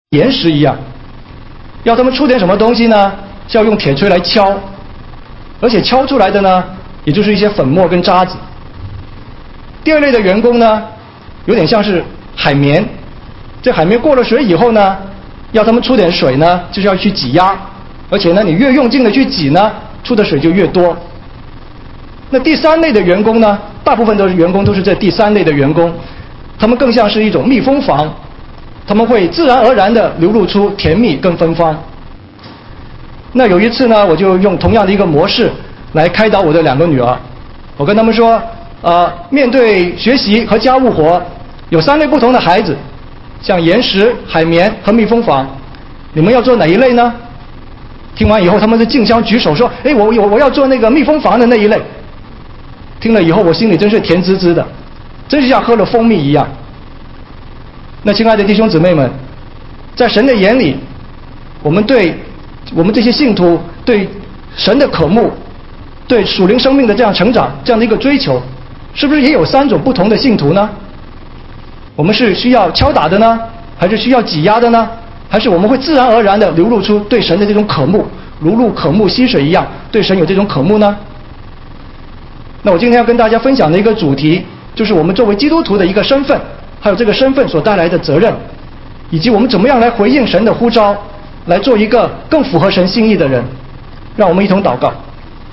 岩石一样，要他们出点什么东西呢，是要用铁锤来敲，而且敲出来的呢，也就是一些粉末跟渣子。第二类的员工呢，有点像是海绵，这海绵过了水以后呢，要他们出点水呢，就是要去挤压，而且呢，你越用劲的去挤呢，出的水就越多。那第三类的员工呢，大部分员工都是这第三类的员工，他们更像是一种蜜蜂房，他们会自然而然地流露出甜蜜跟芬芳。那有一次呢，我就用同样的一个模式来开导我的2个女儿，我跟他们说，面对学习和家务活，有3类不同的孩子，像岩石、海绵和蜜蜂房，你们要做哪一类呢？听完以后，他们就竞相举手说：“哎，我要做那个蜜蜂房的那一类。”听了以后，我心里真是甜滋滋的，真是像喝了蜂蜜一样。那亲爱的弟兄姊妹们，在神的眼里，我们这些信徒对神的渴慕，对属灵生命的这样成长，这样的一个追求，是不是也有3种不同的信徒呢？我们是需要敲打的呢，还是需要挤压的呢？还是我们会自然而然地流露出对神的这种渴慕，如入渴慕溪水一样，对神有这种渴慕呢？那我今天要跟大家分享的一个主题，就是我们作为基督徒的一个身份，还有这个身份所带来的责任，以及我们怎么样来回应神的呼召，来做一个更符合神心意的人。让我们一同祷告。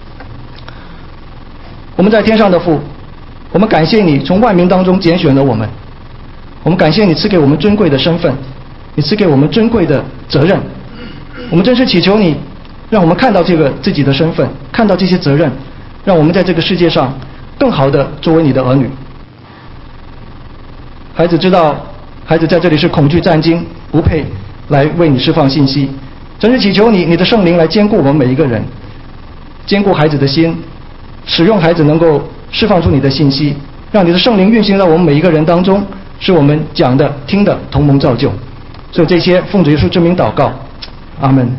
我们在天上的父，我们感谢你从万民当中拣选了我们，我们感谢你赐给我们尊贵的身份，你赐给我们尊贵的责任。我们真是祈求你让我们看到这个自己的身份，看到这些责任，让我们在这个世界上更好的作为你的儿女。孩子知道孩子在这里是恐惧战惊，不配来为你释放信息，真是祈求你的圣灵来兼顾我们每一个人，兼顾孩子的心，使用孩子能够释放出你的信息，让你的圣灵运行在我们每一个人当中，使我们讲的听的同蒙造就。所以这些奉主耶稣之名祷告，阿们。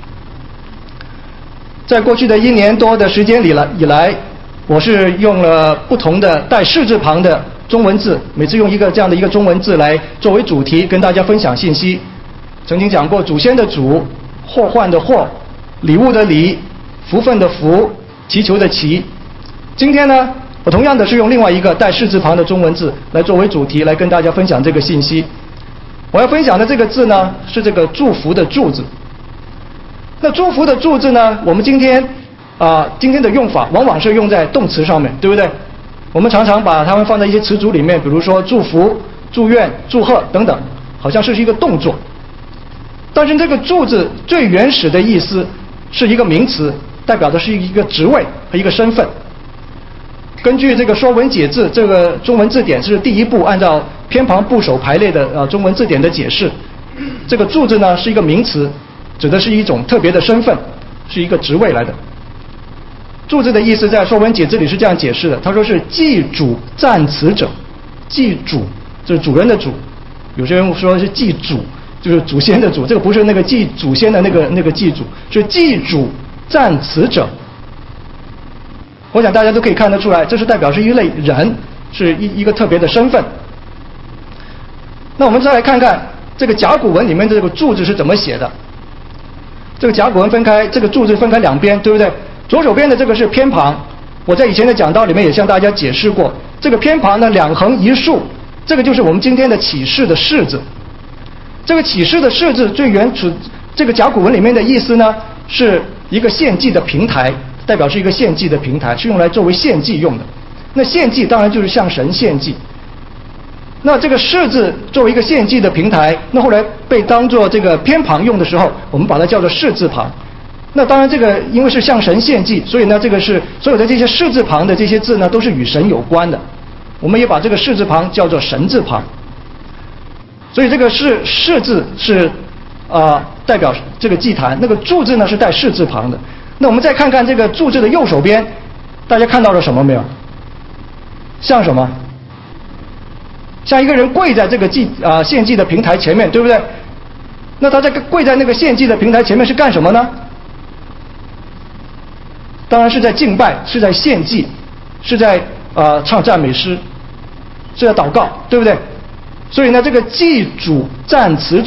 在过去的1年多的时间以来，我是用了不同的带士字旁的中文字，每次用一个这样的一个中文字来作为主题跟大家分享信息。曾经讲过祖先的祖，祸患的祸，礼物的礼，福分的福，祈求的祈。今天呢，我同样的是用另外一个带士字旁的中文字来作为主题来跟大家分享这个信息。我要分享的这个字呢，是这个祝福的祝字。那祝福的祝字呢，我们今天的用法往往是用在动词上面，对不对？我们常常把它们放在一些词组里面，比如说祝福、祝愿、祝贺等等，好像是一个动作。但是这个祝字最原始的意思是一个名词，代表的是一个职位和一个身份。根据这个说文解字这个中文字典是第一部按照偏旁部首排列的中文字典的解释，这个祝字呢是一个名词，指的是一种特别的身份，是一个职位来的。祝字的意思在说文解字里是这样解释的，他说是祭主赞词者。祭主就是主人的主，有些人说是祭主，就是祖先的祖，这个不是那个祭祖先的那个祭主，是祭主赞词者。我想大家都可以看得出来，这是代表是一类人，是一个特别的身份。那我们再来看看这个甲骨文里面的这个祝字是怎么写的。这个甲骨文这个祝字分开2边，对不对？左手边的这个是偏旁，我在以前的讲道里面也向大家解释过，这个偏旁呢2横1竖，这个就是我们今天的启示的示字。这个启示的示字最原始这个甲骨文里面的意思呢，是一个献祭的平台，代表是一个献祭的平台，是用来作为献祭用的。那献祭当然就是向神献祭。那这个示字作为一个献祭的平台，那后来被当作这个偏旁用的时候，我们把它叫做示字旁。那当然这个因为是向神献祭，所以呢这个是所有的这些示字旁的这些字呢都是与神有关的，我们也把这个示字旁叫做神字旁。所以这个示字是代表这个祭坛，那个祝字呢是带示字旁的。那我们再看看这个祝字的右手边，大家看到了什么没有？像什么？像一个人跪在这个献祭的平台前面，对不对？那他在跪在那个献祭的平台前面是干什么呢？当然是在敬拜，是在献祭，是在唱赞美诗，是在祷告，对不对？所以呢，这个祭主赞词者，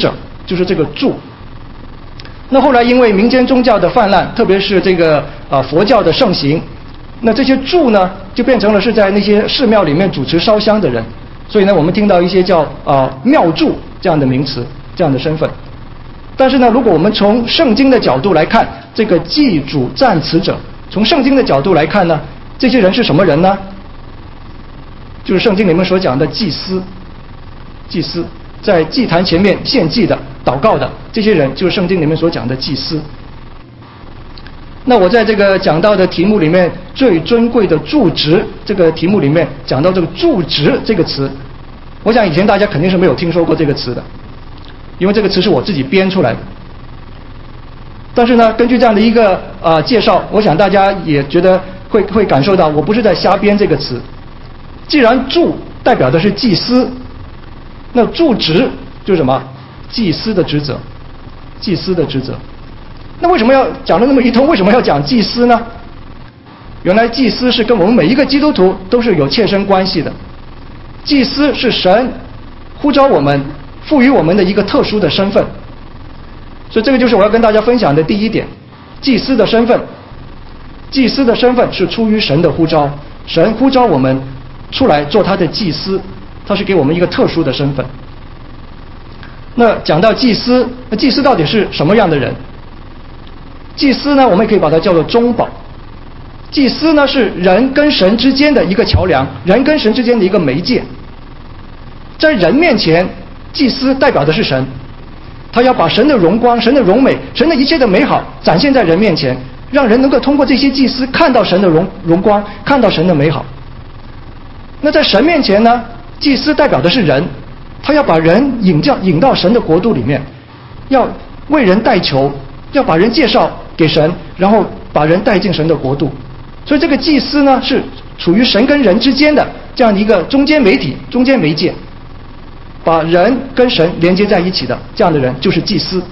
就是这个柱。那后来因为民间宗教的泛滥，特别是这个佛教的盛行，那这些柱呢就变成了是在那些寺庙里面主持烧香的人，所以呢我们听到一些叫庙祝这样的名词，这样的身份。但是呢，如果我们从圣经的角度来看，这个祭主赞词者，从圣经的角度来看呢，这些人是什么人呢？就是圣经里面所讲的祭司，祭司在祭坛前面献祭的、祷告的，这些人就是圣经里面所讲的祭司。那我在这个讲到的题目里面，最尊贵的柱职这个题目里面讲到这个柱职这个词，我想以前大家肯定是没有听说过这个词的，因为这个词是我自己编出来的。但是呢，根据这样的一个介绍，我想大家也觉得会感受到，我不是在瞎编这个词。既然柱代表的是祭司，那柱职就是什么？祭司的职责，祭司的职责。那为什么要讲了那么一通？为什么要讲祭司呢？原来祭司是跟我们每一个基督徒都是有切身关系的。祭司是神呼召我们、赋予我们的一个特殊的身份。所以这个就是我要跟大家分享的第一点，祭司的身份。祭司的身份是出于神的呼召，神呼召我们出来做他的祭司，他是给我们一个特殊的身份。那讲到祭司，那祭司到底是什么样的人？祭司呢，我们也可以把它叫做中保。祭司呢，是人跟神之间的一个桥梁，人跟神之间的一个媒介。在人面前，祭司代表的是神，他要把神的荣光、神的荣美、神的一切的美好展现在人面前，让人能够通过这些祭司看到神的荣光，看到神的美好。那在神面前呢，祭司代表的是人，他要把人引到神的国度里面，要为人代求，要把人介绍给神，然后把人带进神的国度。所以这个祭司呢，是处于神跟人之间的这样的一个中间媒体、中间媒介，把人跟神连接在一起的这样的人就是祭司。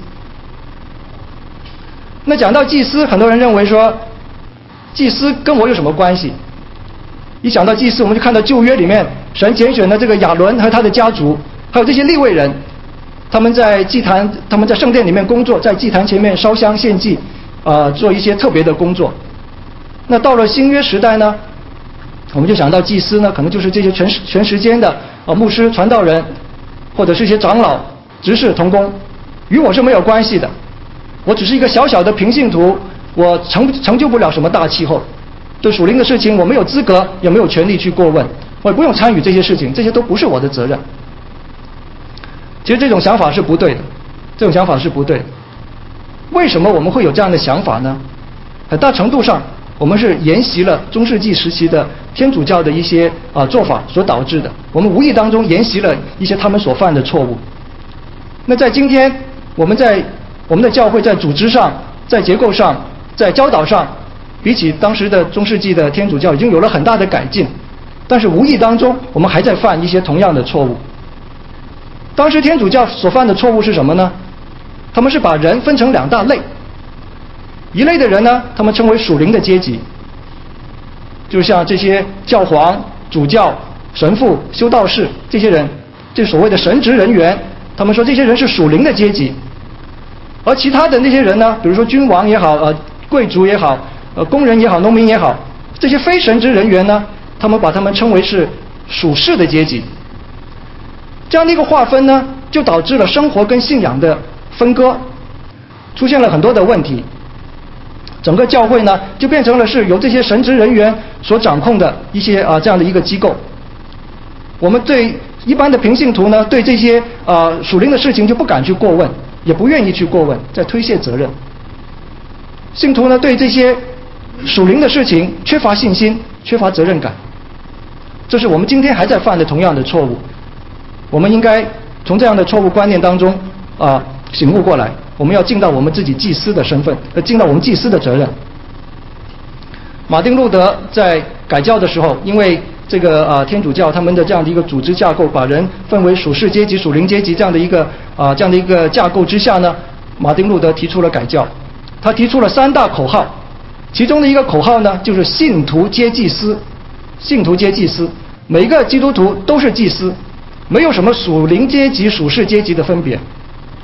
那讲到祭司，很多人认为说，祭司跟我有什么关系？一想到祭司，我们就看到旧约里面神拣选的这个亚伦和他的家族，还有这些利未人，他们在祭坛，他们在圣殿里面工作，在祭坛前面烧香献祭，做一些特别的工作。那到了新约时代呢，我们就想到祭司呢，可能就是这些全时间的牧师、传道人，或者是一些长老、执事、同工，与我是没有关系的。我只是一个小小的平信徒，我成就不了什么大气候。对属灵的事情，我没有资格，也没有权利去过问，我也不用参与这些事情，这些都不是我的责任。其实这种想法是不对的，这种想法是不对的。为什么我们会有这样的想法呢？很大程度上，我们是沿袭了中世纪时期的天主教的一些做法所导致的。我们无意当中沿袭了一些他们所犯的错误。那在今天，我们的教会在组织上、在结构上、在教导上，比起当时的中世纪的天主教已经有了很大的改进，但是无意当中我们还在犯一些同样的错误。当时天主教所犯的错误是什么呢？他们是把人分成两大类，一类的人呢，他们称为属灵的阶级，就像这些教皇、主教、神父、修道士这些人，这所谓的神职人员，他们说这些人是属灵的阶级。而其他的那些人呢，比如说君王也好，贵族也好，工人也好，农民也好，这些非神职人员呢，他们把他们称为是属世的阶级。这样的一个划分呢，就导致了生活跟信仰的分割，出现了很多的问题。整个教会呢，就变成了是由这些神职人员所掌控的一些这样的一个机构。我们对一般的平信徒呢，对这些属灵的事情就不敢去过问，也不愿意去过问，在推卸责任。信徒呢，对这些属灵的事情缺乏信心，缺乏责任感，这是我们今天还在犯的同样的错误。我们应该从这样的错误观念当中醒悟过来，我们要尽到我们自己祭司的身份，尽到我们祭司的责任。马丁路德在改教的时候，因为这个天主教他们的这样的一个组织架构，把人分为属世阶级、属灵阶级这样的一个架构之下呢，马丁路德提出了改教。他提出了3大口号，其中的一个口号呢，就是信徒皆祭司。信徒皆祭司，每个基督徒都是祭司，没有什么属灵阶级、属世阶级的分别。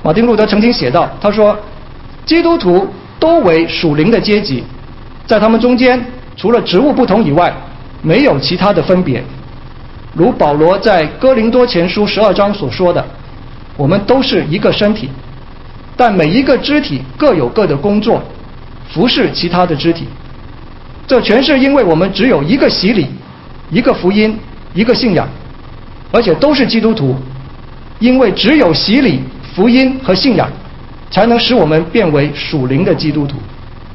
马丁路德曾经写道，他说基督徒都为属灵的阶级，在他们中间除了职务不同以外，没有其他的分别。如保罗在哥林多前书12章所说的，我们都是一个身体，但每一个肢体各有各的工作，服侍其他的肢体。这全是因为我们只有一个洗礼，一个福音，一个信仰，而且都是基督徒。因为只有洗礼、福音和信仰，才能使我们变为属灵的基督徒。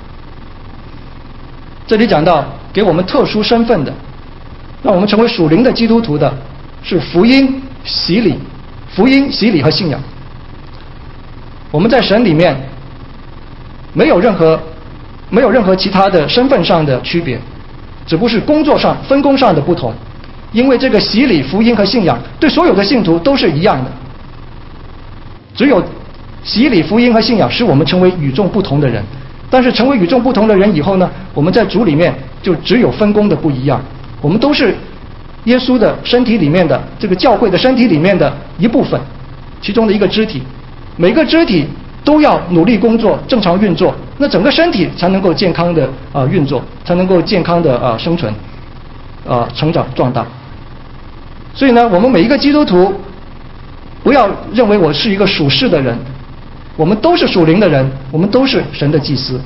这里讲到给我们特殊身份的，让我们成为属灵的基督徒的，是福音、洗礼、福音、洗礼和信仰。我们在神里面没有任何其他的身份上的区别，只不过是工作上分工上的不同。因为这个洗礼、福音和信仰对所有的信徒都是一样的，只有洗礼、福音和信仰使我们成为与众不同的人。但是成为与众不同的人以后呢，我们在主里面就只有分工的不一样。我们都是耶稣的身体里面的这个教会的身体里面的一部分，其中的一个肢体。每个肢体都要努力工作，正常运作，那整个身体才能够健康的运作，才能够健康的生存成长壮大。所以呢，我们每一个基督徒不要认为我是一个属世的人，我们都是属灵的人，我们都是神的祭司。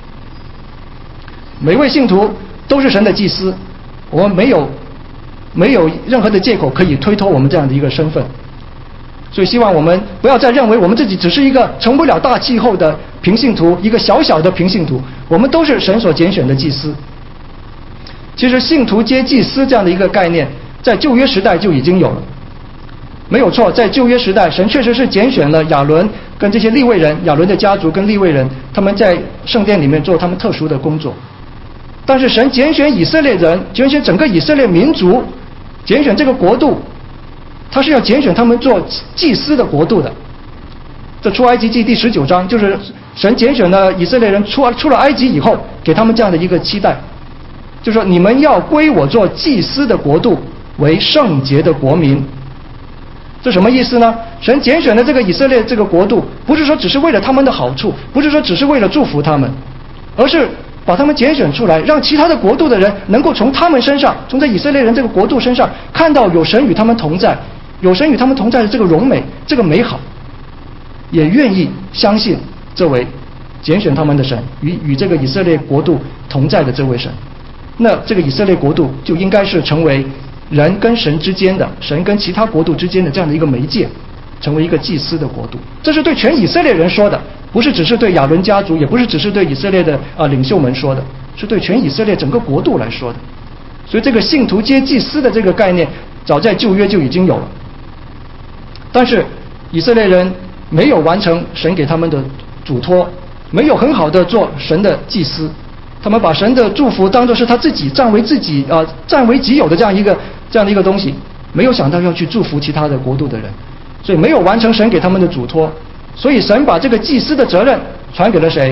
每位信徒都是神的祭司，我们没有任何的借口可以推脱我们这样的一个身份。所以希望我们不要再认为我们自己只是一个成不了大气候的平信徒，一个小小的平信徒，我们都是神所拣选的祭司。其实信徒皆祭司这样的一个概念在旧约时代就已经有了，没有错。在旧约时代，神确实是拣选了亚伦跟这些利未人，亚伦的家族跟利未人，他们在圣殿里面做他们特殊的工作。但是神拣选以色列人，拣选整个以色列民族，拣选这个国度，他是要拣选他们做祭司的国度的。这出埃及记第19章就是神拣选了以色列人出了埃及以后，给他们这样的一个期待，就说你们要归我做祭司的国度，为圣洁的国民。这什么意思呢？神拣选的这个以色列这个国度，不是说只是为了他们的好处，不是说只是为了祝福他们，而是把他们拣选出来，让其他的国度的人能够从他们身上，从这以色列人这个国度身上，看到有神与他们同在，有神与他们同在的这个荣美，这个美好，也愿意相信这位拣选他们的神，与这个以色列国度同在的这位神。那这个以色列国度就应该是成为人跟神之间的，神跟其他国度之间的这样的一个媒介，成为一个祭司的国度。这是对全以色列人说的，不是只是对亚伦家族，也不是只是对以色列的领袖们说的，是对全以色列整个国度来说的。所以这个信徒皆祭司的这个概念，早在旧约就已经有了。但是以色列人没有完成神给他们的嘱托，没有很好的做神的祭司，他们把神的祝福当作是他自己占为己有的这样的一个东西，没有想到要去祝福其他的国度的人，所以没有完成神给他们的嘱托。所以神把这个祭司的责任传给了谁？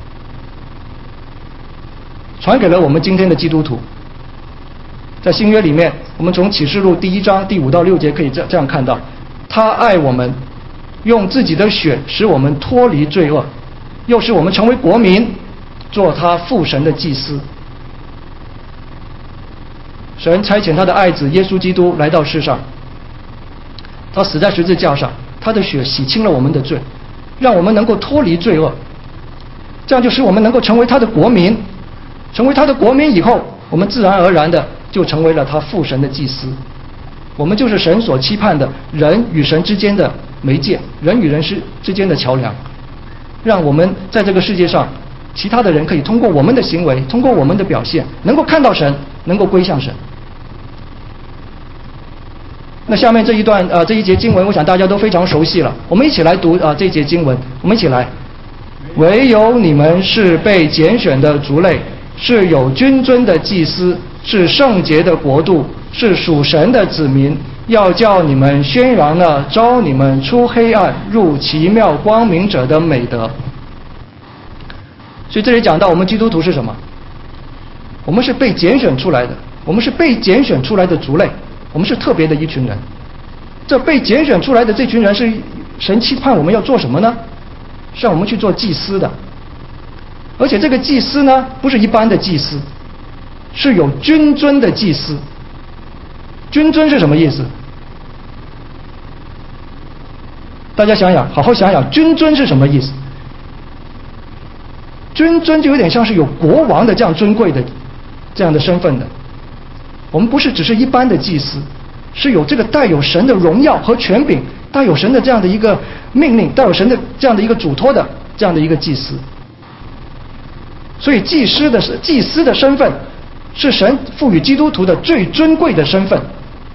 传给了我们今天的基督徒。在新约里面，我们从启示录第1章第5到6节可以这样看到，他爱我们，用自己的血使我们脱离罪恶，又使我们成为国民，做他父神的祭司。神差遣他的爱子耶稣基督来到世上，他死在十字架上，他的血洗清了我们的罪，让我们能够脱离罪恶，这样就使我们能够成为他的国民。成为他的国民以后，我们自然而然的就成为了他父神的祭司。我们就是神所期盼的人与神之间的媒介，人与人之间的桥梁，让我们在这个世界上，其他的人可以通过我们的行为，通过我们的表现，能够看到神，能够归向神。那下面这一节经文，我想大家都非常熟悉了，我们一起来读这一节经文。我们一起来：唯有你们是被拣选的族类，是有君尊的祭司，是圣洁的国度，是属神的子民，要叫你们宣扬了招你们出黑暗入奇妙光明者的美德。所以这里讲到我们基督徒是什么？我们是被拣选出来的，我们是被拣选出来的族类，我们是特别的一群人。这被拣选出来的这群人神期盼我们要做什么呢？是让我们去做祭司的。而且这个祭司呢，不是一般的祭司，是有君尊的祭司。君尊是什么意思？大家想想，好好想想，君尊是什么意思？君尊就有点像是有国王的这样尊贵的这样的身份的。我们不是只是一般的祭司，是有这个带有神的荣耀和权柄，带有神的这样的一个命令，带有神的这样的一个嘱托的这样的一个祭司。所以祭司的身份是神赋予基督徒的最尊贵的身份。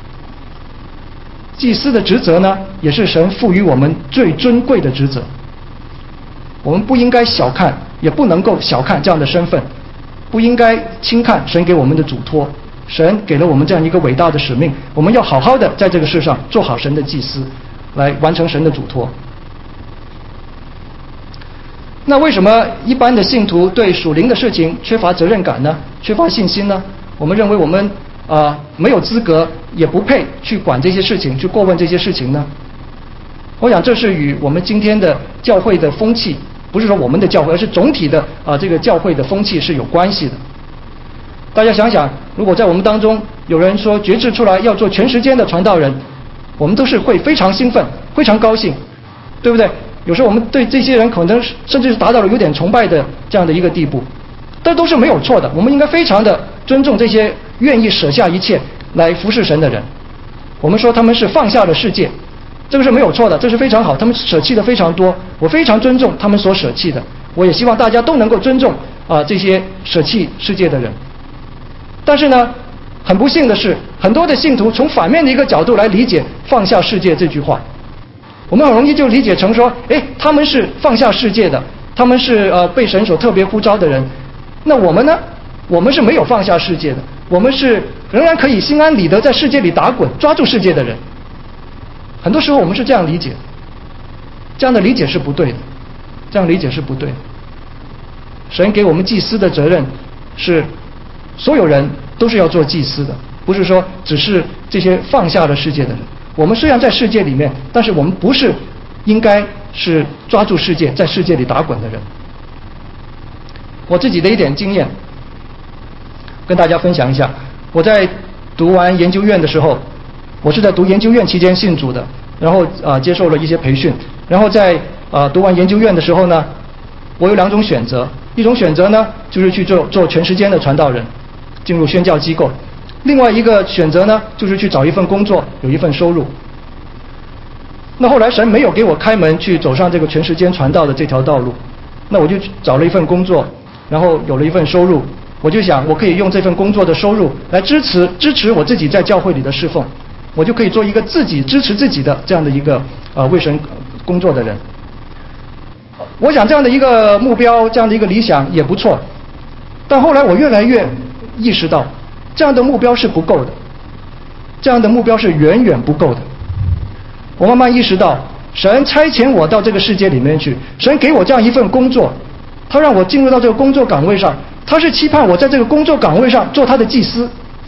祭司的职责呢，也是神赋予我们最尊贵的职责。我们不应该小看，也不能够小看这样的身份，不应该轻看神给我们的嘱托。神给了我们这样一个伟大的使命，我们要好好的在这个世上做好神的祭司，来完成神的嘱托。那为什么一般的信徒对属灵的事情缺乏责任感呢？缺乏信心呢？我们认为我们没有资格，也不配去管这些事情，去过问这些事情呢？我想这是与我们今天的教会的风气，不是说我们的教会，而是总体的这个教会的风气是有关系的。大家想想，如果在我们当中有人说决志出来要做全时间的传道人，我们都是会非常兴奋，非常高兴，对不对？有时候我们对这些人可能甚至是达到了有点崇拜的这样的一个地步，但都是没有错的。我们应该非常的尊重这些愿意舍下一切来服侍神的人。我们说他们是放下了世界，这个是没有错的，这是非常好，他们舍弃的非常多，我非常尊重他们所舍弃的，我也希望大家都能够尊重这些舍弃世界的人。但是呢，很不幸的是，很多的信徒从反面的一个角度来理解放下世界这句话。我们很容易就理解成说，他们是放下世界的，他们是被神所特别呼召的人。那我们呢？我们是没有放下世界的，我们是仍然可以心安理得在世界里打滚，抓住世界的人。很多时候我们是这样理解，这样的理解是不对的，这样理解是不对的。神给我们祭司的责任是，所有人都是要做祭司的，不是说只是这些放下了世界的人。我们虽然在世界里面，但是我们不是应该是抓住世界，在世界里打滚的人。我自己的一点经验跟大家分享一下。我在读完研究院的时候，我是在读研究院期间信主的，然后接受了一些培训，然后在读完研究院的时候呢，我有两种选择。一种选择呢，就是去做全时间的传道人，进入宣教机构；另外一个选择呢，就是去找一份工作，有一份收入。那后来神没有给我开门去走上这个全时间传道的这条道路，那我就找了一份工作，然后有了一份收入。我就想，我可以用这份工作的收入来支持我自己在教会里的侍奉，我就可以做一个自己支持自己的这样的一个为神工作的人。我想这样的一个目标，这样的一个理想也不错，但后来我越来越意识到，这样的目标是不够的，这样的目标是远远不够的。我慢慢意识到，神差遣我到这个世界里面去，神给我这样一份工作，他让我进入到这个工作岗位上，他是期盼我在这个工作岗位上做他的祭司。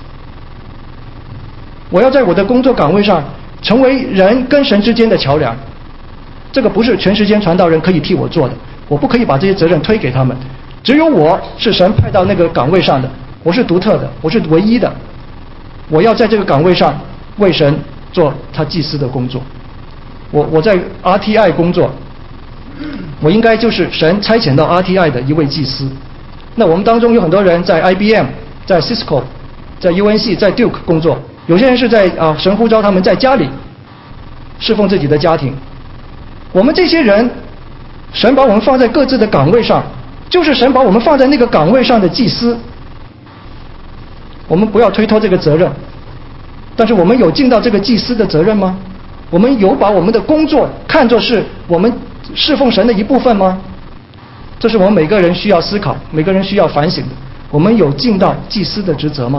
我要在我的工作岗位上成为人跟神之间的桥梁。这个不是全时间传道人可以替我做的，我不可以把这些责任推给他们。只有我是神派到那个岗位上的，我是独特的，我是唯一的。我要在这个岗位上为神做他祭司的工作。我在 RTI 工作，我应该就是神差遣到 RTI 的一位祭司。那我们当中有很多人在 IBM、在 Cisco、在 UNC、在 Duke 工作，有些人是在神呼召他们在家里侍奉自己的家庭。我们这些人，神把我们放在各自的岗位上，就是神把我们放在那个岗位上的祭司。我们不要推脱这个责任，但是我们有尽到这个祭司的责任吗？我们有把我们的工作看作是我们侍奉神的一部分吗？这是我们每个人需要思考，每个人需要反省的。我们有尽到祭司的职责吗？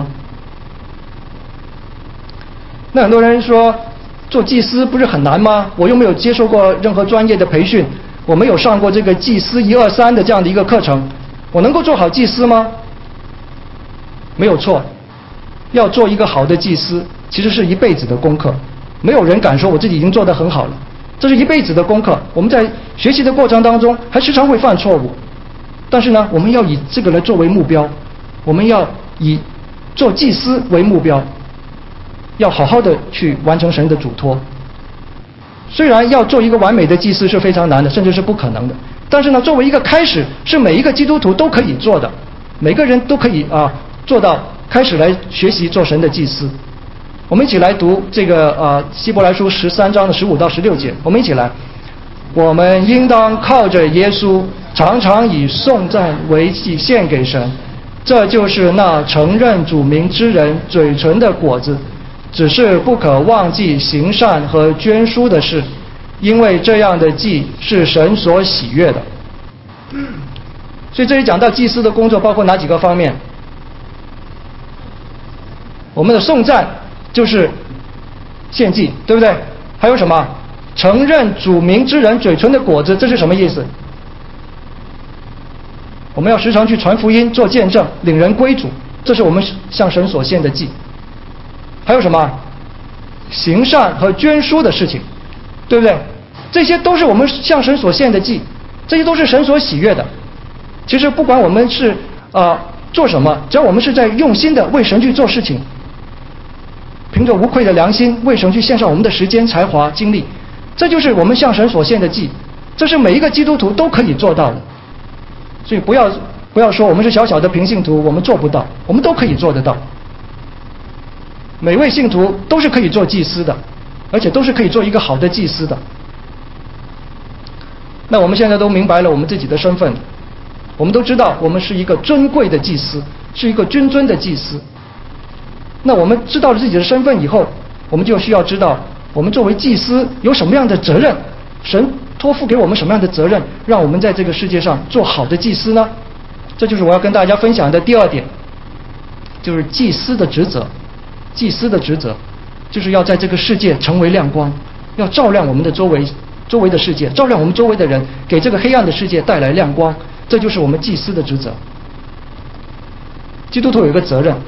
那很多人说，做祭司不是很难吗？我又没有接受过任何专业的培训，我没有上过这个祭司1、2、3的这样的一个课程，我能够做好祭司吗？没有错，要做一个好的祭司，其实是一辈子的功课。没有人敢说我自己已经做得很好了， 这是一辈子的功课。我们在学习的过程当中，还时常会犯错误，但是呢，我们要以这个来作为目标，我们要以做祭司为目标，要好好的去完成神的嘱托。虽然要做一个完美的祭司是非常难的，甚至是不可能的，但是呢，作为一个开始，是每一个基督徒都可以做的，每个人都可以做到开始来学习做神的祭司。我们一起来读这个希伯来书13章的15到16节，我们一起来。我们应当靠着耶稣，常常以颂赞为祭献给神，这就是那承认主名之人嘴唇的果子。只是不可忘记行善和捐书的事，因为这样的祭是神所喜悦的。所以这里讲到祭司的工作包括哪几个方面？我们的颂赞就是献祭，对不对？还有什么？承认主名之人嘴唇的果子，这是什么意思？我们要时常去传福音、做见证、领人归主，这是我们向神所献的祭。还有什么？行善和捐书的事情，对不对？这些都是我们向神所献的祭，这些都是神所喜悦的。其实不管我们是做什么，只要我们是在用心的为神去做事情，凭着无愧的良心为神去献上我们的时间、才华、精力，这就是我们向神所献的祭，这是每一个基督徒都可以做到的。所以不要说我们是小小的平信徒，我们做不到，我们都可以做得到。每位信徒都是可以做祭司的，而且都是可以做一个好的祭司的。那我们现在都明白了我们自己的身份，我们都知道我们是一个尊贵的祭司，是一个君尊的祭司。那我们知道了自己的身份以后，我们就需要知道我们作为祭司有什么样的责任，神托付给我们什么样的责任，让我们在这个世界上做好的祭司呢？这就是我要跟大家分享的第二点，就是祭司的职责。祭司的职责就是要在这个世界成为亮光，要照亮我们的周围的世界，照亮我们周围的人，给这个黑暗的世界带来亮光，这就是我们祭司的职责。基督徒有一个责任，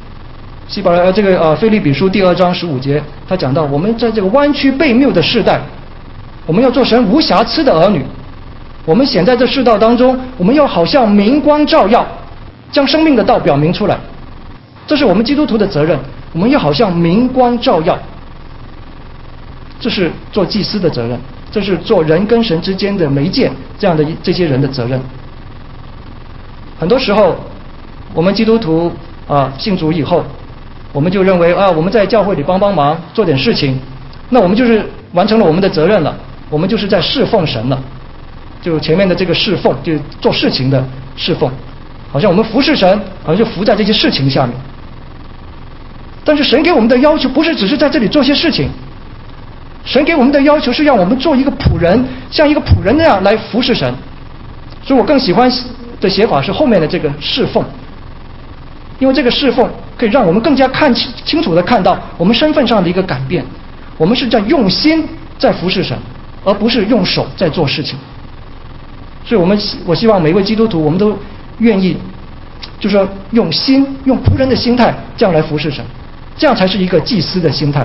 腓立比书2章15节，他讲到我们在这个弯曲悖谬的世代，我们要做神无瑕疵的儿女。我们显在这世道当中，我们要好像明光照耀，将生命的道表明出来，这是我们基督徒的责任。我们要好像明光照耀，这是做祭司的责任，这是做人跟神之间的媒介，这些人的责任。很多时候我们基督徒信主以后，我们就认为我们在教会里帮忙做点事情，那我们就是完成了我们的责任了，我们就是在侍奉神了。就前面的这个侍奉，就是做事情的侍奉，好像我们服侍神，好像就服在这些事情下面。但是神给我们的要求不是只是在这里做些事情，神给我们的要求是让我们做一个仆人，像一个仆人那样来服侍神。所以我更喜欢的写法是后面的这个侍奉，因为这个侍奉可以让我们更加清楚地看到我们身份上的一个改变，我们是在用心在服侍神，而不是用手在做事情。所以我希望每一位基督徒，我们都愿意就是说用心，用仆人的心态这样来服侍神，这样才是一个祭司的心态。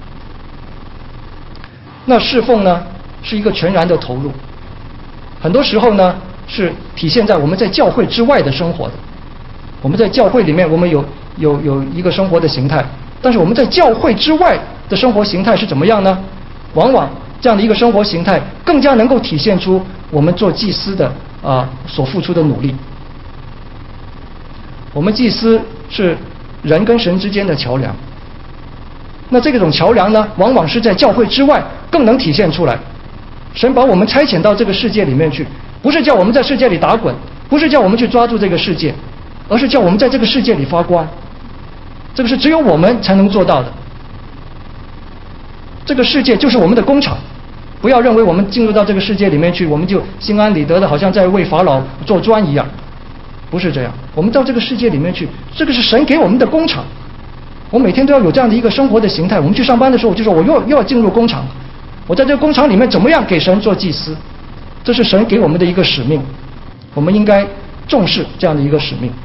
那侍奉呢，是一个全然的投入，很多时候呢是体现在我们在教会之外的生活的。我们在教会里面，我们有一个生活的形态，但是我们在教会之外的生活形态是怎么样呢？往往这样的一个生活形态更加能够体现出我们做祭司的所付出的努力。我们祭司是人跟神之间的桥梁，那这种桥梁呢，往往是在教会之外更能体现出来。神把我们差遣到这个世界里面去，不是叫我们在世界里打滚，不是叫我们去抓住这个世界，而是叫我们在这个世界里发光。这个是只有我们才能做到的。这个世界就是我们的工厂，不要认为我们进入到这个世界里面去，我们就心安理得的，好像在为法老做砖一样。不是这样，我们到这个世界里面去，这个是神给我们的工厂。我每天都要有这样的一个生活的形态。我们去上班的时候，我就说我又要进入工厂，我在这个工厂里面怎么样给神做祭司？这是神给我们的一个使命，我们应该重视这样的一个使命。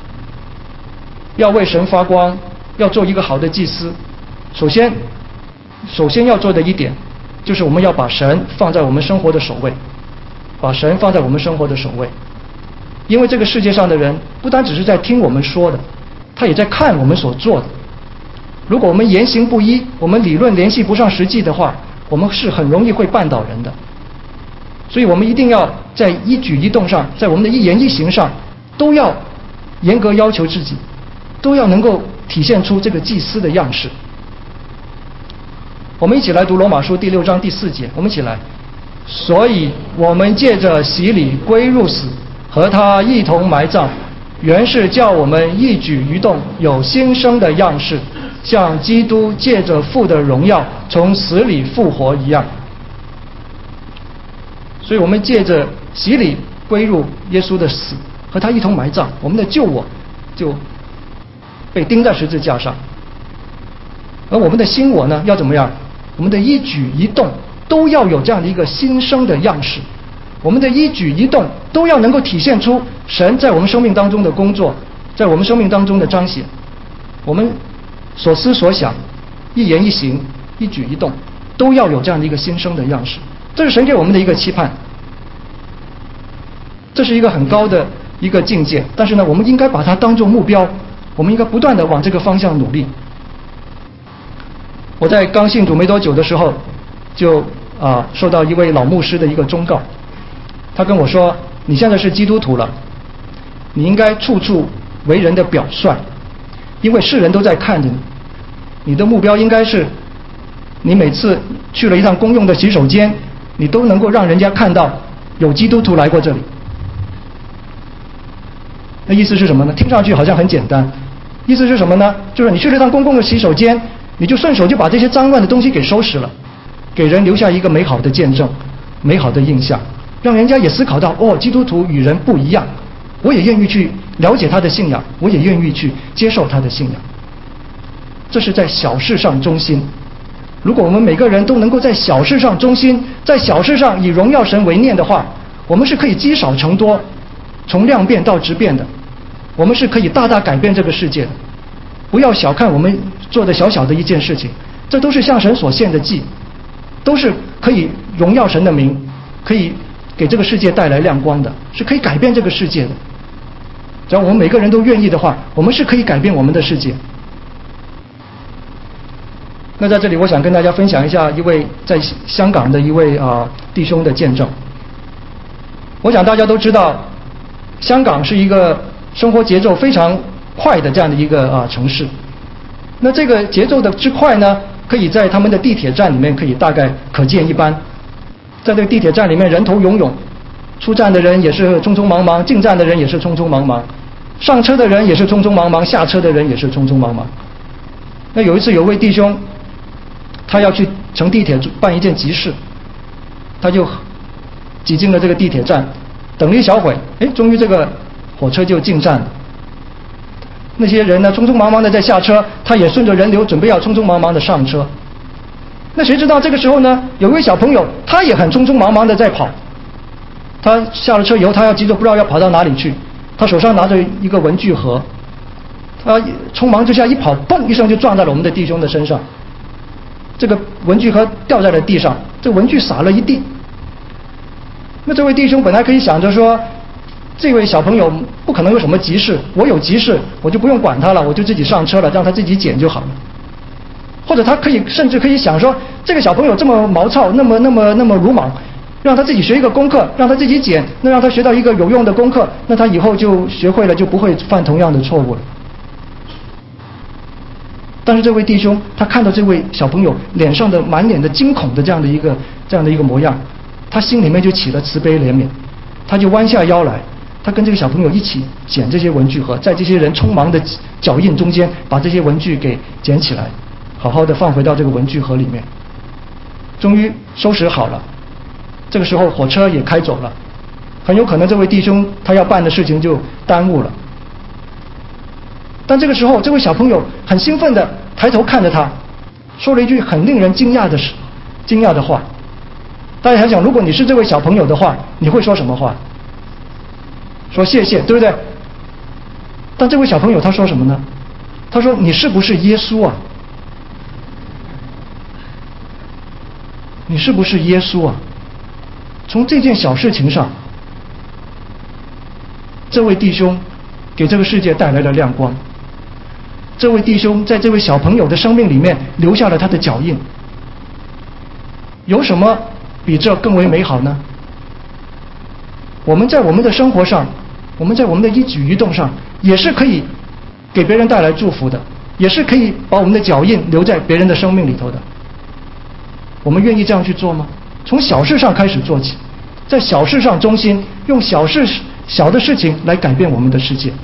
要为神发光，要做一个好的祭司，首先首先要做的一点，就是我们要把神放在我们生活的首位，把神放在我们生活的首位。因为这个世界上的人不单只是在听我们说的，他也在看我们所做的。如果我们言行不一，我们理论联系不上实际的话，我们是很容易会绊倒人的。所以我们一定要在一举一动上，在我们的一言一行上，都要严格要求自己，都要能够体现出这个祭司的样式。我们一起来读罗马书第6章第4节，我们一起来。所以我们借着洗礼归入死，和他一同埋葬，原是叫我们一举一动有新生的样式，像基督借着父的荣耀从死里复活一样。所以我们借着洗礼归入耶稣的死，和他一同埋葬，我们的旧我就被钉在十字架上。而我们的新我呢，要怎么样？我们的一举一动都要有这样的一个新生的样式，我们的一举一动都要能够体现出神在我们生命当中的工作，在我们生命当中的彰显。我们所思所想、一言一行、一举一动都要有这样的一个新生的样式，这是神给我们的一个期盼。这是一个很高的一个境界，但是呢，我们应该把它当作目标，我们应该不断地往这个方向努力。我在刚信主没多久的时候，就受到一位老牧师的一个忠告，他跟我说：“你现在是基督徒了，你应该处处为人的表率，因为世人都在看着你。你的目标应该是，你每次去了一趟公用的洗手间，你都能够让人家看到有基督徒来过这里。”那意思是什么呢？听上去好像很简单，意思是什么呢？就是你去了一趟公共的洗手间，你就顺手就把这些脏乱的东西给收拾了，给人留下一个美好的见证、美好的印象，让人家也思考到，哦，基督徒与人不一样，我也愿意去了解他的信仰，我也愿意去接受他的信仰。这是在小事上忠心。如果我们每个人都能够在小事上忠心，在小事上以荣耀神为念的话，我们是可以积少成多，从量变到质变的，我们是可以大大改变这个世界的。不要小看我们做的小小的一件事情，这都是向神所献的祭，都是可以荣耀神的名，可以给这个世界带来亮光的，是可以改变这个世界的。只要我们每个人都愿意的话，我们是可以改变我们的世界。那在这里我想跟大家分享一下一位在香港的一位弟兄的见证。我想大家都知道，香港是一个生活节奏非常快的这样的一个城市。那这个节奏的之快呢，可以在他们的地铁站里面可以大概可见一斑。在这个地铁站里面人头涌涌，出站的人也是匆匆忙忙，进站的人也是匆匆忙忙，上车的人也是匆匆忙忙，下车的人也是匆匆忙忙。那有一次有位弟兄，他要去乘地铁办一件急事，他就挤进了这个地铁站，等了一小会，终于这个火车就进站了。那些人呢，匆匆忙忙的在下车，他也顺着人流准备要匆匆忙忙的上车。那谁知道这个时候呢，有一位小朋友，他也很匆匆忙忙的在跑。他下了车以后，他要急着不知道要跑到哪里去，他手上拿着一个文具盒，他匆忙之下一跑，砰一声就撞在了我们的弟兄的身上。这个文具盒掉在了地上，这文具洒了一地。那这位弟兄本来可以想着说，这位小朋友不可能有什么急事，我有急事我就不用管他了，我就自己上车了，让他自己捡就好了。或者他甚至可以想说，这个小朋友这么毛糙，那么鲁莽，让他自己学一个功课，让他自己捡，那让他学到一个有用的功课，那他以后就学会了，就不会犯同样的错误了。但是这位弟兄，他看到这位小朋友脸上的满脸的惊恐的这样的一个模样，他心里面就起了慈悲怜悯，他就弯下腰来，他跟这个小朋友一起捡这些文具盒，在这些人匆忙的脚印中间，把这些文具给捡起来，好好的放回到这个文具盒里面。终于收拾好了，这个时候火车也开走了，很有可能这位弟兄他要办的事情就耽误了。但这个时候，这位小朋友很兴奋地抬头看着他，说了一句很令人惊讶的话。大家想想，如果你是这位小朋友的话，你会说什么话？说谢谢，对不对？但这位小朋友他说什么呢？他说：“你是不是耶稣啊？” 你是不是耶稣啊？从这件小事情上，这位弟兄给这个世界带来了亮光，这位弟兄在这位小朋友的生命里面留下了他的脚印。有什么比这更为美好呢？我们在我们的生活上，我们在我们的一举一动上，也是可以给别人带来祝福的，也是可以把我们的脚印留在别人的生命里头的。我们愿意这样去做吗？从小事上开始做起，在小事上中心，用小的事情来改变我们的世界。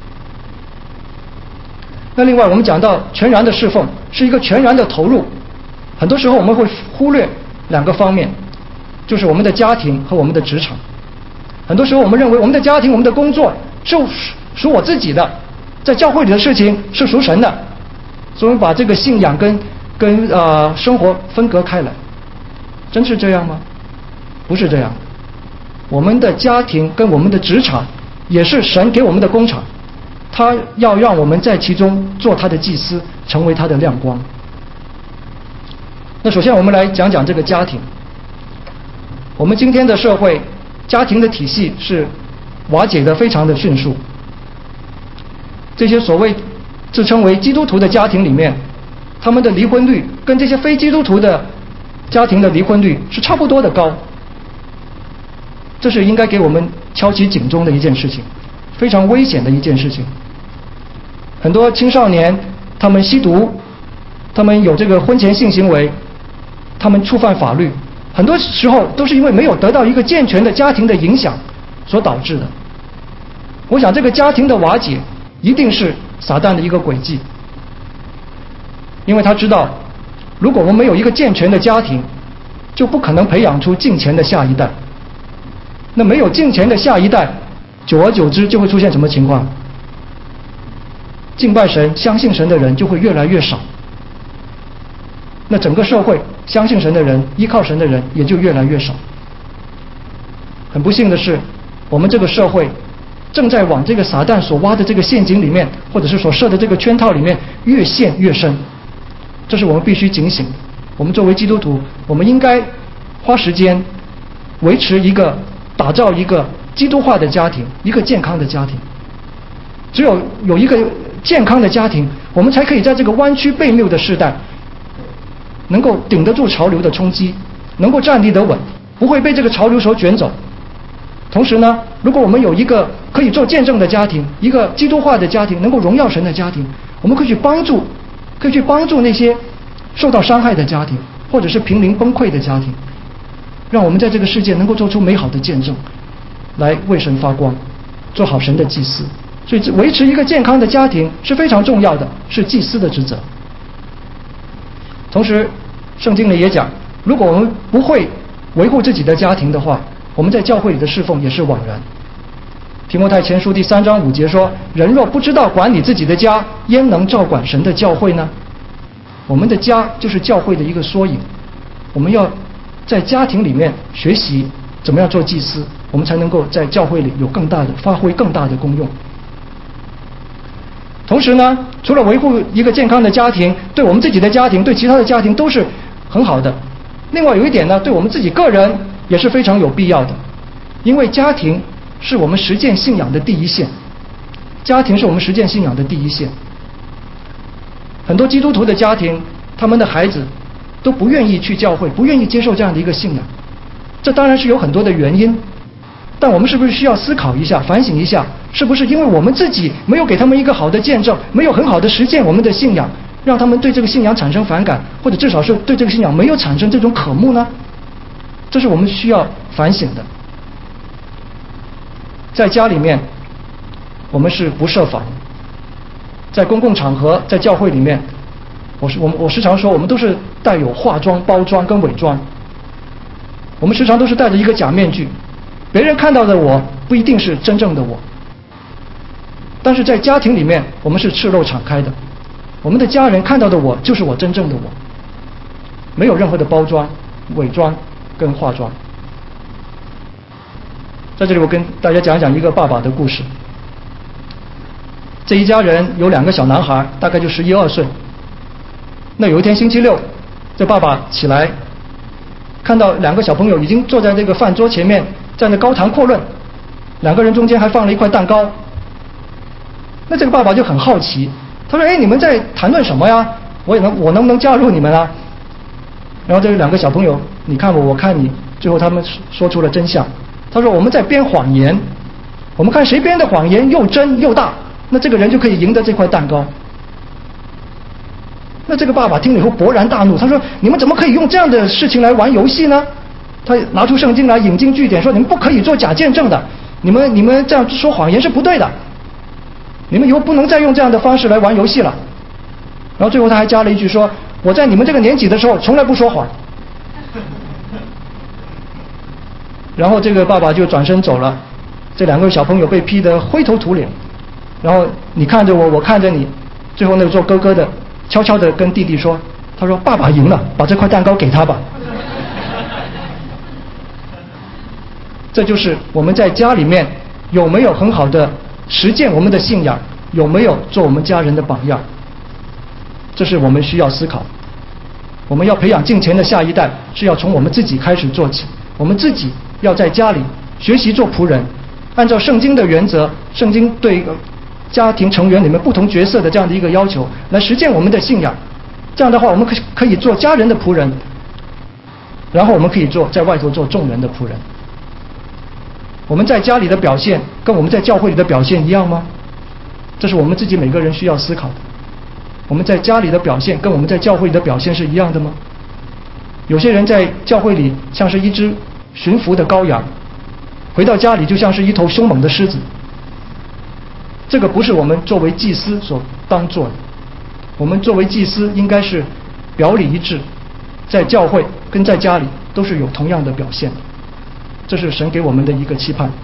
那另外我们讲到全然的侍奉是一个全然的投入，很多时候我们会忽略两个方面，就是我们的家庭和我们的职场。很多时候我们认为我们的家庭、我们的工作是属我自己的，在教会里的事情是属神的，所以我们把这个信仰跟生活分隔开来。真是这样吗？不是这样。我们的家庭跟我们的职场也是神给我们的工厂，他要让我们在其中做他的祭司，成为他的亮光。那首先我们来讲讲这个家庭。我们今天的社会家庭的体系是瓦解的非常的迅速，这些所谓自称为基督徒的家庭里面，他们的离婚率跟这些非基督徒的家庭的离婚率是差不多的高。这是应该给我们敲起警钟的一件事情，非常危险的一件事情。很多青少年他们吸毒，他们有这个婚前性行为，他们触犯法律，很多时候都是因为没有得到一个健全的家庭的影响所导致的。我想这个家庭的瓦解一定是撒旦的一个诡计，因为他知道如果我们没有一个健全的家庭，就不可能培养出敬虔的下一代。那没有敬虔的下一代，久而久之就会出现什么情况？敬拜神、相信神的人就会越来越少，那整个社会相信神的人、依靠神的人也就越来越少。很不幸的是，我们这个社会正在往这个撒旦所挖的这个陷阱里面，或者是所设的这个圈套里面越陷越深。这是我们必须警醒。我们作为基督徒，我们应该花时间维持打造一个基督化的家庭，一个健康的家庭。只有一个健康的家庭，我们才可以在这个弯曲悖谬的时代能够顶得住潮流的冲击，能够站立得稳，不会被这个潮流所卷走。同时呢，如果我们有一个可以做见证的家庭，一个基督化的家庭，能够荣耀神的家庭，我们可以去帮助那些受到伤害的家庭，或者是濒临崩溃的家庭，让我们在这个世界能够做出美好的见证，来为神发光，做好神的祭司。所以维持一个健康的家庭是非常重要的，是祭司的职责。同时圣经里也讲，如果我们不会维护自己的家庭的话，我们在教会里的侍奉也是枉然。提摩太前书第3章5节说，人若不知道管理自己的家，焉能照管神的教会呢？我们的家就是教会的一个缩影，我们要在家庭里面学习怎么样做祭司，我们才能够在教会里有发挥更大的功用。同时呢，除了维护一个健康的家庭，对我们自己的家庭，对其他的家庭都是很好的。另外有一点呢，对我们自己个人也是非常有必要的，因为家庭是我们实践信仰的第一线。家庭是我们实践信仰的第一线。很多基督徒的家庭，他们的孩子都不愿意去教会，不愿意接受这样的一个信仰。这当然是有很多的原因，但我们是不是需要思考一下、反省一下，是不是因为我们自己没有给他们一个好的见证，没有很好的实践我们的信仰，让他们对这个信仰产生反感，或者至少是对这个信仰没有产生这种渴慕呢？这是我们需要反省的。在家里面，我们是不设防；在公共场合，在教会里面，我时常说，我们都是带有化妆、包装跟伪装。我们时常都是戴着一个假面具，别人看到的我不一定是真正的我。但是在家庭里面，我们是赤露敞开的，我们的家人看到的我就是我真正的我，没有任何的包装、伪装跟化妆。在这里我跟大家讲讲一个爸爸的故事。这一家人有2个小男孩，大概就11、12岁。那有一天星期六，这爸爸起来看到2个小朋友已经坐在这个饭桌前面，在那高谈阔论，2个人中间还放了一块蛋糕。那这个爸爸就很好奇，他说：“哎，你们在谈论什么呀？我能不能加入你们啊？”然后这2个小朋友，你看我，我看你，最后他们说出了真相。他说：“我们在编谎言，我们看谁编的谎言又真又大，那这个人就可以赢得这块蛋糕。”那这个爸爸听了以后勃然大怒，他说：“你们怎么可以用这样的事情来玩游戏呢？”他拿出圣经来引经据典，说：“你们不可以做假见证的，你们这样说谎言是不对的，你们以后不能再用这样的方式来玩游戏了。”然后最后他还加了一句说：“我在你们这个年纪的时候从来不说谎。”然后这个爸爸就转身走了，这2个小朋友被批得灰头土脸。然后你看着我，我看着你，最后那个做哥哥的悄悄地跟弟弟说：“他说爸爸赢了，把这块蛋糕给他吧。”这就是我们在家里面有没有很好的实践我们的信仰，有没有做我们家人的榜样，这是我们需要思考。我们要培养敬虔的下一代，是要从我们自己开始做起。我们自己要在家里学习做仆人，按照圣经的原则，圣经对家庭成员里面不同角色的这样的一个要求来实践我们的信仰。这样的话，我们可以做家人的仆人，然后我们可以在外头做众人的仆人。我们在家里的表现跟我们在教会里的表现一样吗？这是我们自己每个人需要思考的。我们在家里的表现跟我们在教会里的表现是一样的吗？有些人在教会里像是一只驯服的羔羊，回到家里就像是一头凶猛的狮子。这个不是我们作为祭司所当做的。我们作为祭司应该是表里一致，在教会跟在家里都是有同样的表现的。这是神给我们的一个期盼。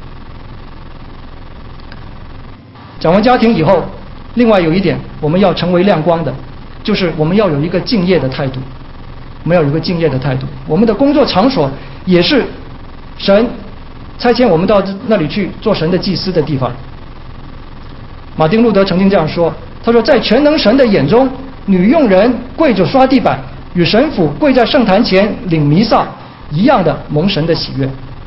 讲完家庭以后，另外有一点我们要成为亮光的，就是我们要有一个敬业的态度。我们要有一个敬业的态度。我们的工作场所也是神差遣我们到那里去做神的祭司的地方。马丁路德曾经这样说，他说：“在全能神的眼中，女佣人跪着刷地板，与神父跪在圣坛前领弥撒一样的蒙神的喜悦。”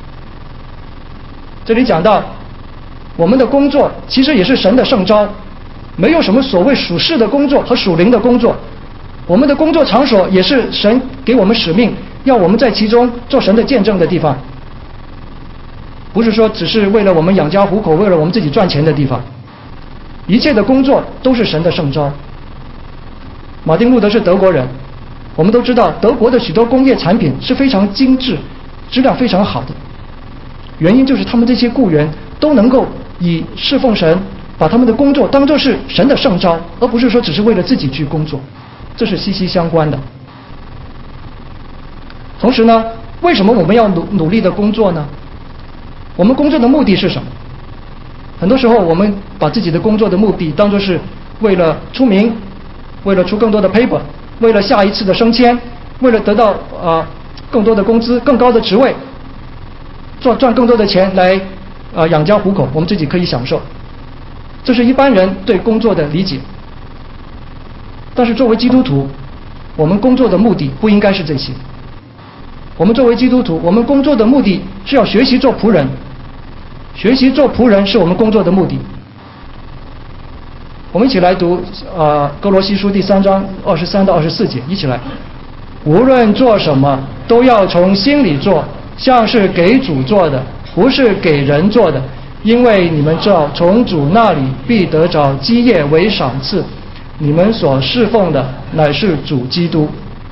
这里讲到我们的工作其实也是神的圣召，没有什么所谓属世的工作和属灵的工作。我们的工作场所也是神给我们使命，要我们在其中做神的见证的地方，不是说只是为了我们养家糊口，为了我们自己赚钱的地方。一切的工作都是神的圣召。马丁路德是德国人，我们都知道德国的许多工业产品是非常精致，质量非常好的，原因就是他们这些雇员都能够以侍奉神，把他们的工作当作是神的圣召，而不是说只是为了自己去工作，这是息息相关的。同时呢，为什么我们要努力的工作呢？我们工作的目的是什么？很多时候我们把自己的工作的目的当作是为了出名，为了出更多的 paper， 为了下一次的升迁，为了得到更多的工资，更高的职位，赚更多的钱来养家糊口，我们自己可以享受。这是一般人对工作的理解。但是作为基督徒，我们工作的目的不应该是这些。我们作为基督徒，我们工作的目的是要学习做仆人。学习做仆人是我们工作的目的。我们一起来读哥罗西书第3章23到24节，一起来。无论做什么，都要从心里做，像是给主做的，不是给人做的，因为你们知道，从主那里必得着基业为赏赐。你们所侍奉的乃是主基督。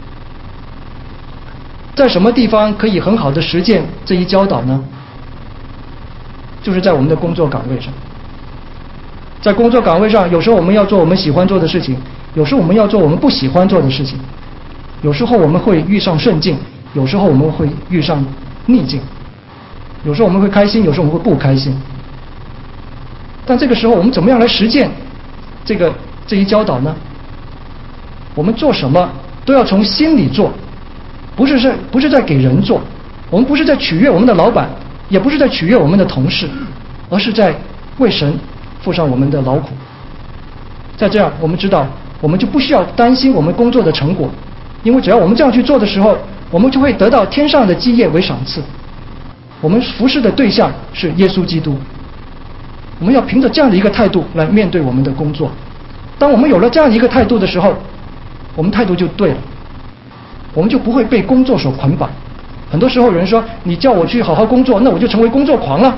在什么地方可以很好的实践这一教导呢？就是在我们的工作岗位上。在工作岗位上，有时候我们要做我们喜欢做的事情，有时候我们要做我们不喜欢做的事情，有时候我们会遇上顺境，有时候我们会遇上逆境，有时候我们会开心，有时候我们会不开心。但这个时候我们怎么样来实践这一教导呢？我们做什么都要从心里做，不是在给人做，我们不是在取悦我们的老板，也不是在取悦我们的同事，而是在为神付上我们的劳苦。在这样，我们知道我们就不需要担心我们工作的成果，因为只要我们这样去做的时候， 我们就会得到天上的基业为赏赐。我们服侍的对象是耶稣基督，我们要凭着这样的一个态度来面对我们的工作。当我们有了这样一个态度的时候，我们态度就对了，我们就不会被工作所捆绑。很多时候有人说，你叫我去好好工作，那我就成为工作狂了。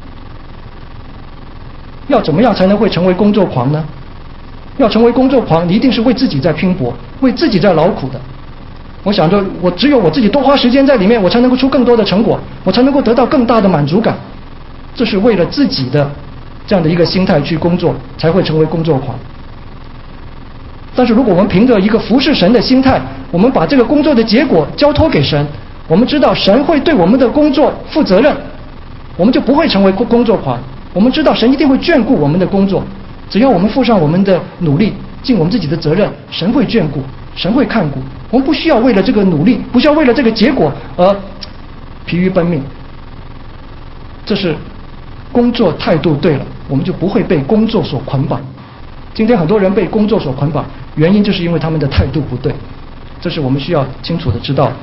要怎么样才能会成为工作狂呢？要成为工作狂，你一定是为自己在拼搏，为自己在劳苦的。我想着，只有我自己多花时间在里面，我才能够出更多的成果，我才能够得到更大的满足感。这是为了自己的这样的一个心态去工作，才会成为工作狂。但是如果我们凭着一个服侍神的心态，我们把这个工作的结果交托给神，我们知道神会对我们的工作负责任，我们就不会成为工作狂。我们知道神一定会眷顾我们的工作，只要我们付上我们的努力，尽我们自己的责任，神会眷顾，神会看顾。我们不需要为了这个努力，不需要为了这个结果而疲于奔命。这是工作态度对了，我们就不会被工作所捆绑。今天很多人被工作所捆绑，原因就是因为他们的态度不对，这是我们需要清楚的知道。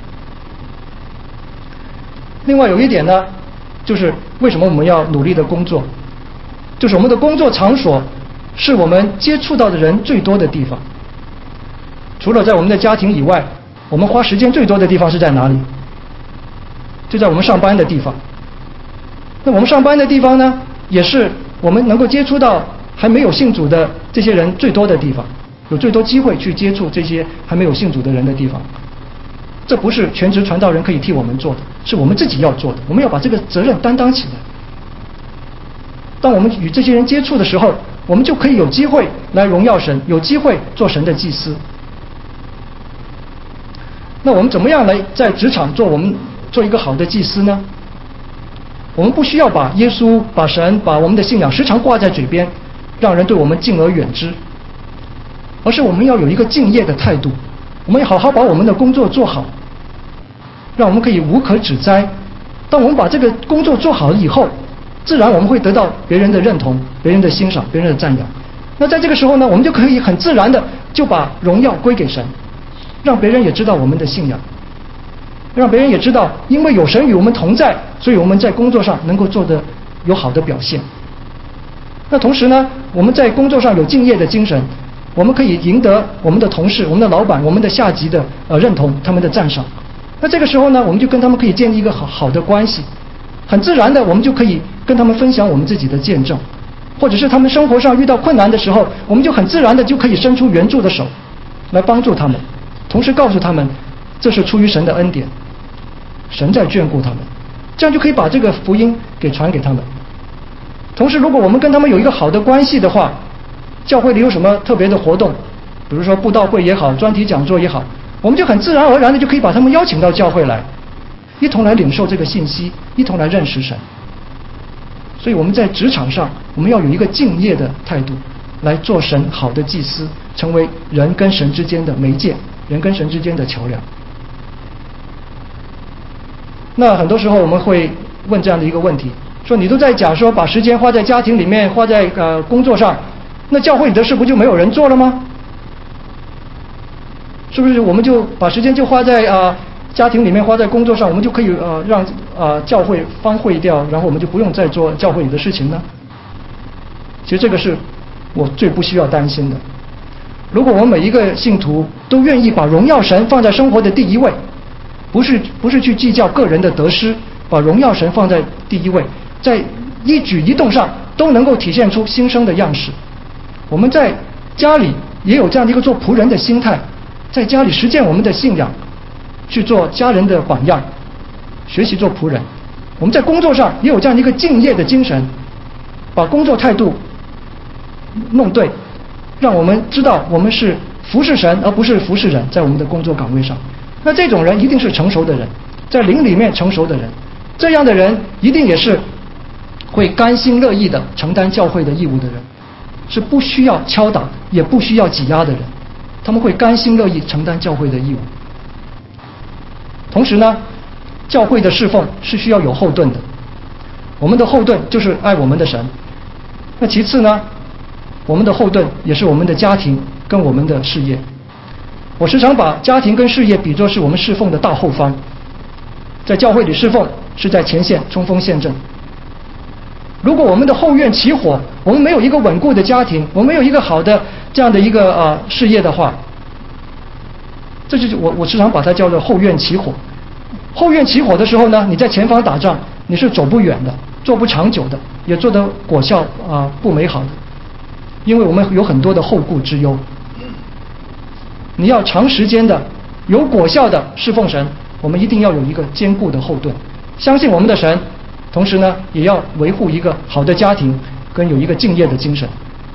另外有一点呢，就是为什么我们要努力的工作，就是我们的工作场所是我们接触到的人最多的地方。除了在我们的家庭以外，我们花时间最多的地方是在哪里？就在我们上班的地方。那我们上班的地方呢，也是我们能够接触到还没有信主的这些人最多的地方，有最多机会去接触这些还没有信主的人的地方。这不是全职传道人可以替我们做的，是我们自己要做的，我们要把这个责任担当起来。当我们与这些人接触的时候，我们就可以有机会来荣耀神，有机会做神的祭司。那我们怎么样来在职场做一个好的祭司呢？我们不需要把耶稣、把神、把我们的信仰时常挂在嘴边，让人对我们敬而远之，而是我们要有一个敬业的态度，我们要好好把我们的工作做好，让我们可以无可指摘。当我们把这个工作做好了以后，自然我们会得到别人的认同、别人的欣赏、别人的赞扬。那在这个时候呢，我们就可以很自然的就把荣耀归给神，让别人也知道我们的信仰，让别人也知道，因为有神与我们同在，所以我们在工作上能够做得有好的表现。那同时呢，我们在工作上有敬业的精神，我们可以赢得我们的同事、我们的老板、我们的下级的认同，他们的赞赏。那这个时候呢，我们就跟他们可以建立一个好的关系，很自然的，我们就可以跟他们分享我们自己的见证，或者是他们生活上遇到困难的时候，我们就很自然的就可以伸出援助的手来帮助他们，同时告诉他们这是出于神的恩典，神在眷顾他们，这样就可以把这个福音给传给他们。同时如果我们跟他们有一个好的关系的话，教会里有什么特别的活动，比如说布道会也好，专题讲座也好，我们就很自然而然的就可以把他们邀请到教会来，一同来领受这个信息，一同来认识神。所以我们在职场上，我们要有一个敬业的态度，来做神好的祭司，成为人跟神之间的媒介，人跟神之间的桥梁。那很多时候我们会问这样的一个问题，说你都在讲说把时间花在家庭里面，花在工作上，那教会里的事不就没有人做了吗？是不是我们就把时间就花在家庭里面，花在工作上，我们就可以让教会荒废掉，然后我们就不用再做教会里的事情呢？其实这个是我最不需要担心的。如果我们每一个信徒都愿意把荣耀神放在生活的第一位，不是去计较个人的得失，把荣耀神放在第一位，在一举一动上都能够体现出新生的样式。我们在家里也有这样的一个做仆人的心态，在家里实践我们的信仰，去做家人的榜样，学习做仆人。我们在工作上也有这样的一个敬业的精神，把工作态度弄对，让我们知道我们是服侍神而不是服侍人，在我们的工作岗位上。那这种人一定是成熟的人，在灵里面成熟的人，这样的人一定也是会甘心乐意的承担教会的义务的人，是不需要敲打也不需要挤压的人，他们会甘心乐意承担教会的义务。同时呢，教会的侍奉是需要有后盾的，我们的后盾就是爱我们的神。那其次呢，我们的后盾也是我们的家庭跟我们的事业。 我时常把家庭跟事业比作是我们侍奉的大后方，在教会里侍奉是在前线冲锋陷阵。如果我们的后院起火，我们没有一个稳固的家庭，我们没有一个好的这样的一个事业的话，这就是我时常把它叫做后院起火。后院起火的时候呢，你在前方打仗，你是走不远的，做不长久的，也做得果效不美好的，因为我们有很多的后顾之忧。你要长时间的有果效的侍奉神，我们一定要有一个坚固的后盾，相信我们的神，同时呢也要维护一个好的家庭跟有一个敬业的精神。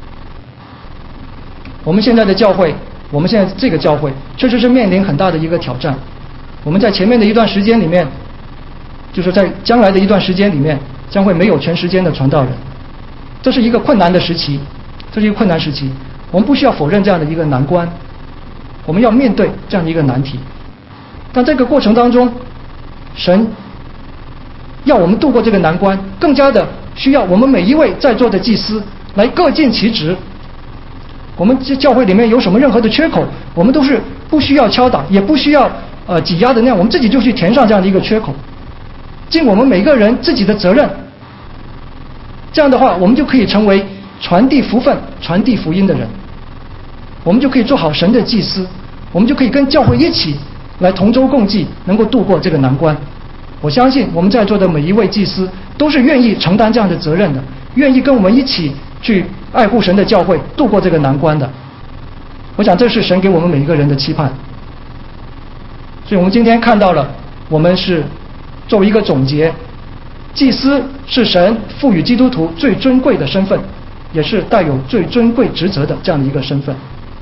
我们现在的教会，我们现在这个教会确实是面临很大的一个挑战。我们在前面的一段时间里面，就是在将来的一段时间里面，将会没有全时间的传道人，这是一个困难的时期，这是一个困难时期。我们不需要否认这样的一个难关，我们要面对这样的一个难题。但这个过程当中，神要我们度过这个难关，更加的需要我们每一位在座的祭司来各尽其职。我们教会里面有什么任何的缺口，我们都是不需要敲打，也不需要挤压的那样，我们自己就去填上这样的一个缺口，尽我们每个人自己的责任。这样的话，我们就可以成为传递福分、传递福音的人，我们就可以做好神的祭司，我们就可以跟教会一起来同舟共济，能够度过这个难关。我相信我们在座的每一位祭司都是愿意承担这样的责任的，愿意跟我们一起去爱护神的教会，度过这个难关的。我想这是神给我们每一个人的期盼。所以我们今天看到了，我们是作为一个总结，祭司是神赋予基督徒最尊贵的身份，也是带有最尊贵职责的这样的一个身份。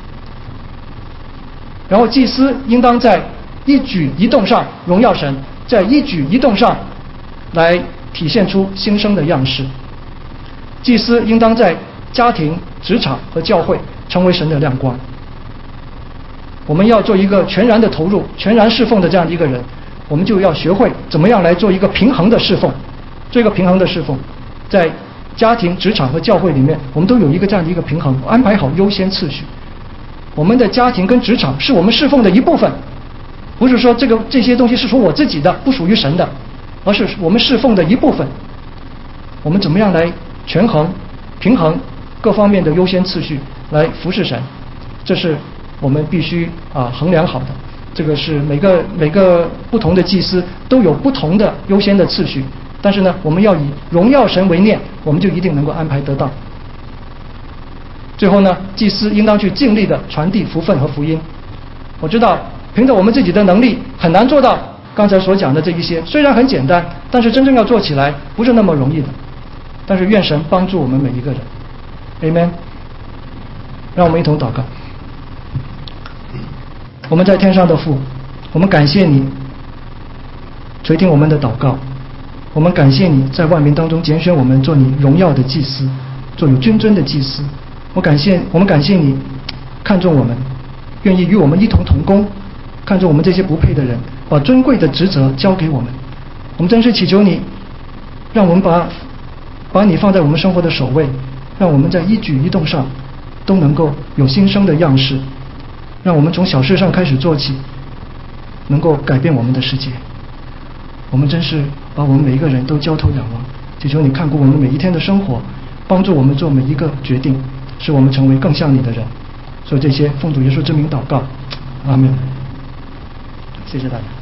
然后祭司应当在一举一动上荣耀神，在一举一动上来体现出新生的样式。祭司应当在家庭、职场和教会成为神的亮光。我们要做一个全然的投入、全然侍奉的这样的一个人，我们就要学会怎么样来做一个平衡的侍奉。做一个平衡的侍奉，在家庭、职场和教会里面，我们都有一个这样的一个平衡，安排好优先次序。我们的家庭跟职场是我们侍奉的一部分，不是说这些东西是属我自己的，不属于神的，而是我们侍奉的一部分。我们怎么样来权衡、平衡各方面的优先次序，来服侍神？这是我们必须衡量好的。这个是每个不同的祭司都有不同的优先的次序，但是呢，我们要以荣耀神为念，我们就一定能够安排得当。最后呢，祭司应当去尽力的传递福分和福音。我知道凭着我们自己的能力很难做到刚才所讲的这一些，虽然很简单，但是真正要做起来不是那么容易的。但是愿神帮助我们每一个人 Amen。 让我们一同祷告。我们在天上的父，我们感谢你垂听我们的祷告，我们感谢你在万民当中拣选我们做你荣耀的祭司，做有君尊的祭司。我们感谢你看重我们，愿意与我们一同同工，看重我们这些不配的人，把尊贵的职责交给我们。我们真是祈求你，让我们把你放在我们生活的首位，让我们在一举一动上都能够有新生的样式，让我们从小事上开始做起，能够改变我们的世界。我们真是把我们每一个人都交头仰望，祈求你看顾我们每一天的生活，帮助我们做每一个决定，使我们成为更像你的人。所以这些奉主耶稣之名祷告，阿们。谢谢大家。